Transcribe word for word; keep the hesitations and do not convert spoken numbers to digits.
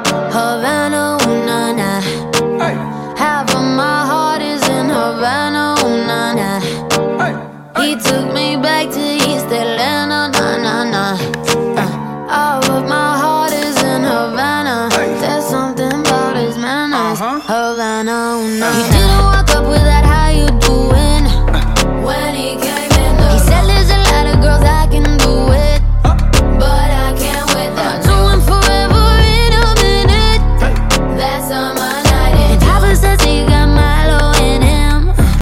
Havana, ooh, nah, nah. Hey. Half of my heart is in Havana, ooh, nah, nah. Hey. He took me back to East Atlanta, nah, nah, nah. Uh, all of my heart is in Havana. Hey. There's something about his manners. Uh-huh. Havana, ooh, nah, Uh-huh. He didn't walk up without